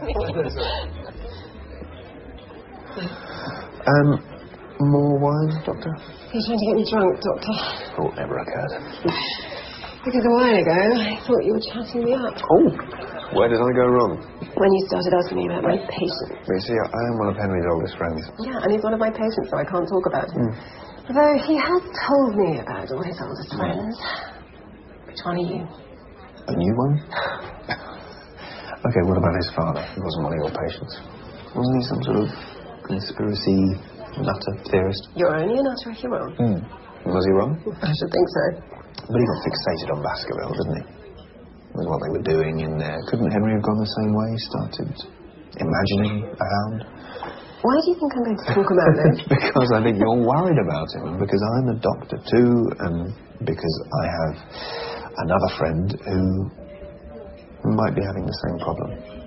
More wine, Doctor? You're trying to get me drunk, Doctor. Oh, never occurred. Because a while ago, I thought you were chatting me up. Oh, where did I go wrong? When you started asking me about my patient. You see, I am one of Henry's oldest friends. Yeah, and he's one of my patients, so I can't talk about him. Though he has told me about all his oldest friends. Which one are you? A new one? Okay, what about his father? He wasn't one of your patients. Wasn't he some sort of conspiracy nutter theorist? You're only a nutter if you're wrong. Was he wrong? I should think so. But he got fixated on Baskerville, didn't he? It was what they were doing in there. Couldn't Henry have gone the same way? Started imagining a hound? Why do you think I'm going to talk about this? Because I think you're worried about him, and because I'm a doctor too, and because I have another friend who might be having the same problem.